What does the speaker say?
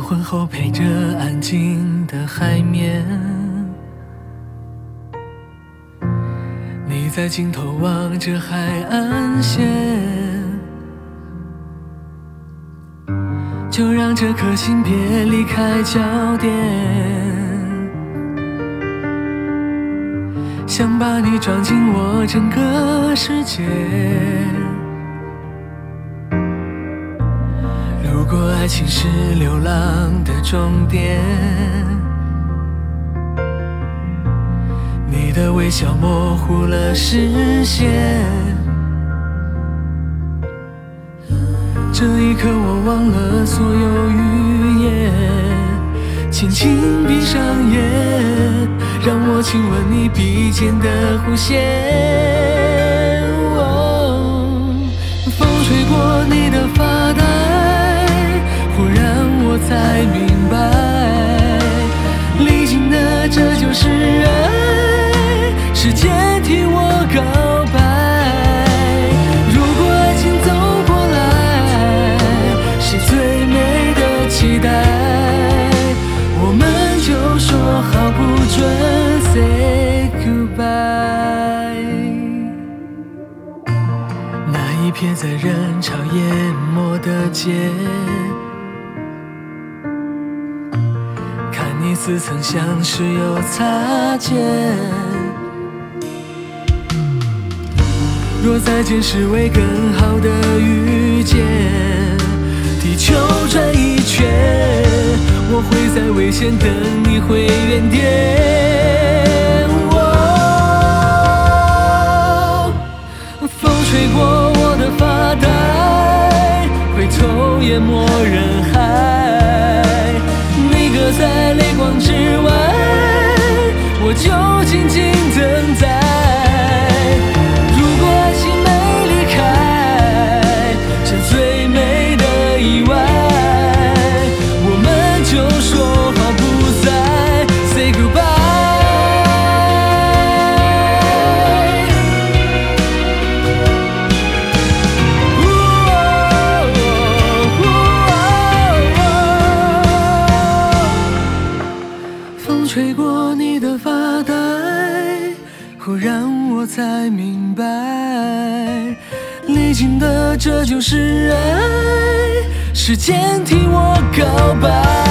昏后陪着安静的海面，你在尽头望着海岸线，就让这颗心别离开焦点，想把你装进我整个世界。如果爱情是流浪的终点，你的微笑模糊了视线，这一刻我忘了所有语言，轻轻闭上眼，让我亲吻你鼻尖的弧线。风吹过你的发带，忽然我才明白，历经的这就是爱，时间替我告白。如果爱情走过来是最美的期待，我们就说好不准 say goodbye。 那一片在人潮淹没的街，看你似曾相识又擦肩，若再见是为更好的遇见，地球转一圈，我会在危险等你回原点。风吹过我的发带，回头淹没人海，你搁在泪光之外，我就静静等待。如果爱情没离开这最美的意外，我们就说好不再 say goodbye。吹过你的发带，忽然我才明白，历经的这就是爱，时间替我告白。